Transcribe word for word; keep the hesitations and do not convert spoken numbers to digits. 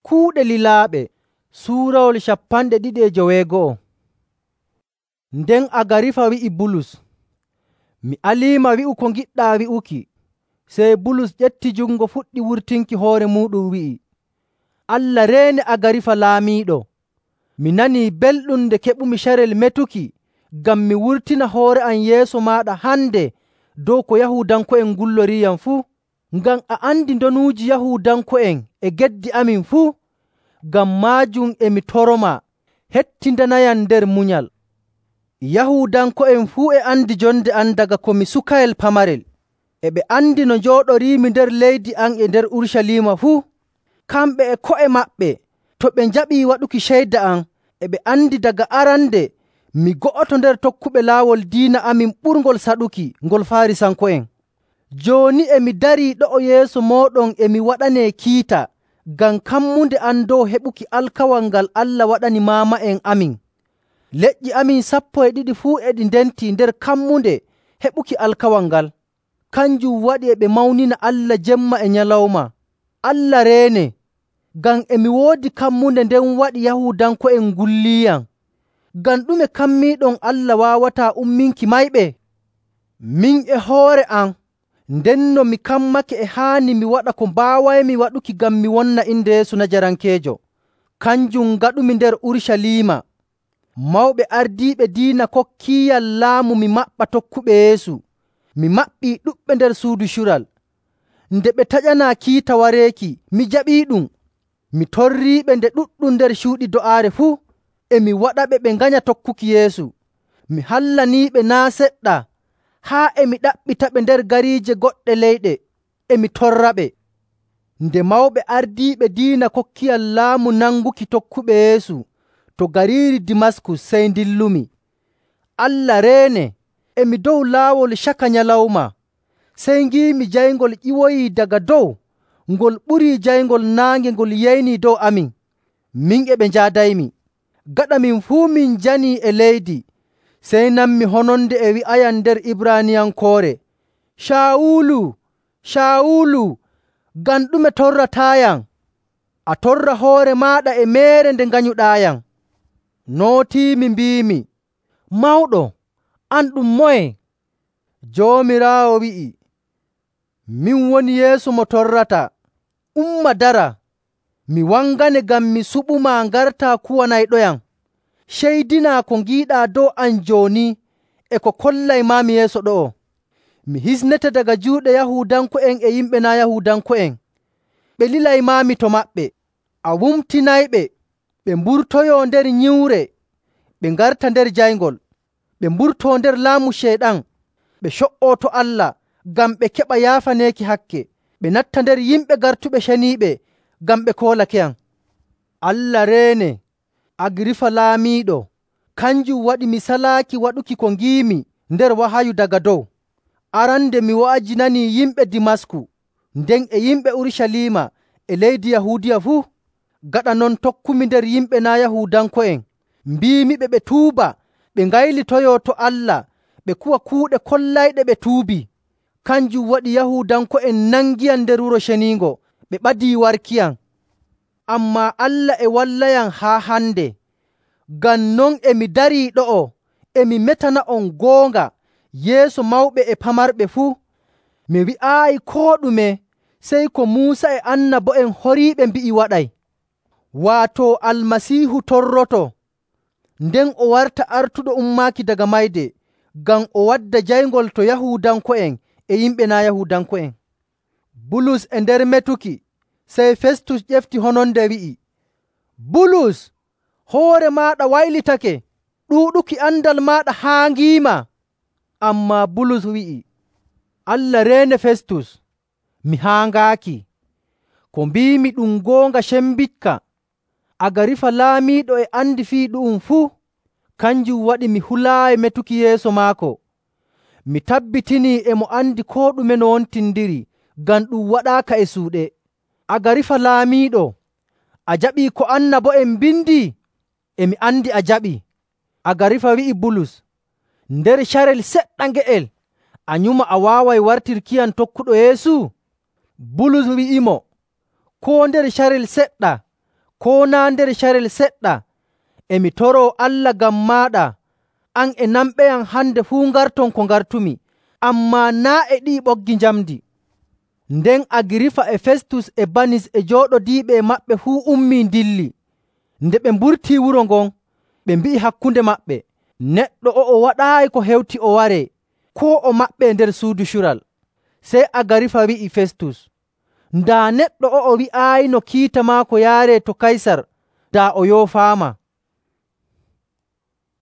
Kuuɗe lilaaɓe suurawol cappanɗe ɗiɗi e joweego'o. Nden Agarifa wi'i Bulus, “Mi aliima wi'u ko ngiɗɗaa wi'uki.” Sey Bulus ƴetti jungo fuɗɗi wurtinki hoore muuɗum wi'i, “Allah reene Agarifa laamiiɗo, mi nanii belɗum nde keɓumi carel metuki ngam mi wurtina hoore am yeeso maaɗa hande dow ko Yahuudanko'en ngulloriyam fuu. Ngam a andi ndonuuji Yahuudanko'en e geddi amin fuu. Ngam maajum e mi toroma, hettindanayam nder munyal. Yahuudanko'en fuu e andi jonde am daga ko mi sukayel pamarel. E ɓe andi no njooɗoriimi nder leydi am e nder Urucaliima fuu. Kamɓe e ko'e maɓɓe to ɓe njaɓii waɗuki ceyda am, e ɓe andi daga arande mi go'oto nder tokkuɓe laawol diina amin ɓurngol saɗuki, ngol Faarisanko'en. Jooni e mi darii ɗo'o yeeso mooɗon e mi waɗanee kiita ngam kammunde am dow heɓuki alkawal ngal Allah waɗani maama'en amin. Leƴƴi amin sappo e ɗiɗi fuu e ɗi ndentii nder kammunde heɓuki alkawal ngal. Kanjum waɗi e ɓe mawnina Allah jemma e nyalawma. Allah reene, ngam e mi woodi kammunde nden waɗi Yahuudanko'en ngulliyam. Ngam ɗume kammiiɗon Allah waawataa umminki mayɓe? Min e hoore am, ndenno mi kammake e haani mi waɗa ko mbaawaymi waɗuki ngam mi wonna inde Yeesu Najarankeejo. Kanjum ngaɗumi nder Urucaliima. Mawɓe ardiiɓe diina kokkiiyam laamu mi maɓɓa tokkuɓe Yeesu. Mi maɓɓii ɗuɗɓe nder suudu cural. Nde ɓe taƴanaa kiita wareeki, mi jaɓiiɗum. Mi torriiɓe nde ɗuɗɗum nder cuuɗi do'aare fuu, e mi waɗaɓe ɓe nganya tokkuki Yeesu. Mi hallaniiɓe naa' seɗɗa, haa e mi ɗaɓɓitaɓe nder gariije goɗɗe leyɗe, e mi torraɓe. Nde mawɓe ardiiɓe diina kokkiyam laamu nanguki tokkuɓe Yeesu to gariiri Dimaskus, sey ndillumi. Allah reene, e mi dow laawol caka nyalawma, sey ngiimi jayngol ƴiwoyii daga dow, ngol ɓurii jayngol naange ngol yeynii dow amin. Min e ɓe njaadaymi. Gaɗa min fuu min janii e leydi, sey nanmi hononde e wi'ayam nder Ibraaniyankoore, ‘Caawulu, Caawulu, ngam ɗume torrataayam? A torra hoore maaɗa e meere nde nganyuɗaayam.’ Nootiimi mbiimi, ‘Mawɗo, an ɗum moye?’ Joomiraawo wi'i, ‘Min woni Yeesu mo torrata. Umma dara, mi wangane ngam mi suɓumaa ngartaa kuwanayɗoyam. Ceydinaa ko ngiiɗaa dow am jooni e ko kollaymami yeeso ɗo'o. Mi hisnete daga juuɗe Yahuudanko'en e yimɓe naa' Yahuudanko'en. Ɓe lilaymami to maɓɓe. A wumtinayɓe ɓe mburtoyoo nder nyiwre, ɓe ngarta nder jayngol, ɓe mburtoo nder laamu Ceyɗan, ɓe co''oo to Allah ngam ɓe keɓa yaafaneeki hakke, ɓe natta nder yimɓe gartuɓe ceniiɓe ngam ɓe koolake am. Allah reene, Agarifa laamiiɗo, kanjum waɗi mi salaaki waɗuki ko ngiimi nder wahayu daga dow. Arande mi wa'ajinanii yimɓe Dimasku, nden e yimɓe Urucaliima e leydi Yahuudiya fuu. Gaɗa non tokkumi nder yimɓe naa' Yahuudanko'en, mbiimiɓe ɓe tuuba, ɓe ngaylitoyoo to Allah, ɓe kuwa kuuɗe kollayɗe ɓe tuubii. Kanjum waɗi Yahuudanko'en nangiyam nder Wuro Ceniingo, ɓe ɓadii warkiyam. Ammaa Allah e wallayam haa hande. Ngam non e mi darii ɗo'o, e mi metana'on goonga yeeso mawɓe e pamarɓe fuu. Mi wi'aayi koo ɗume sey ko Muusa e annabo'en horiiɓe mbi'i waɗay. Waato Almasiihu torroto, nden o warta artuɗo ummaaki daga mayde, ngam o wadda jayngol to Yahuudanko'en e yimɓe naa' Yahuudanko'en. Bulus e nder metuki, sey Festus ƴefti hononde wi'i, “Bulus, hoore maaɗa waylitake, ɗuuɗuki andal maaɗa haangiima.” Ammaa Bulus wi'i, “Allah reene Festus, mi haangaaki. Ko mbiimi ɗum goonga cembikka. Agarifa laamiiɗo e andi fii ɗu'um fuu. Kanjum waɗi mi hulaayi metuki yeeso maako. Mi tabbitinii e mo andi koo ɗume no wontindiri, ngam ɗum waɗaaka e suuɗe. Agarifa laamiiɗo, a jaɓii ko annabo'en mbindi?” E mi andi a jaɓii. Agarifa wi'i Bulus, “Nder carel seɗɗa nge'el, a nyuma a waaway wartirkiyam tokkuɗo Yeesu?” Bulus wi'imo, “Koo nder carel seɗɗa, ko naa nder carel seɗɗa, emi toroo Allah ngam maaɗa, an e namɓeyam hande fuu ngarton ko ngartumi, ammaa naa e ɗi ɓoggi njamdi.” Nden Agirifa e Festus e Banis e jooɗodiiɓe e maɓɓe fuu ummii dilli. Nde ɓe mburtii wuro ngon, ɓe mbi'i hakkunde maɓɓe, “Neɗɗo o'o waɗaayi ko hewti o waree, koo o maɓɓee nder suudu cural.” Sey Agarifa wi'i Festus, “Daa neɗɗo o'o wi'aayino kiita maako yaaree to Kaysar, daa o yoofaama.”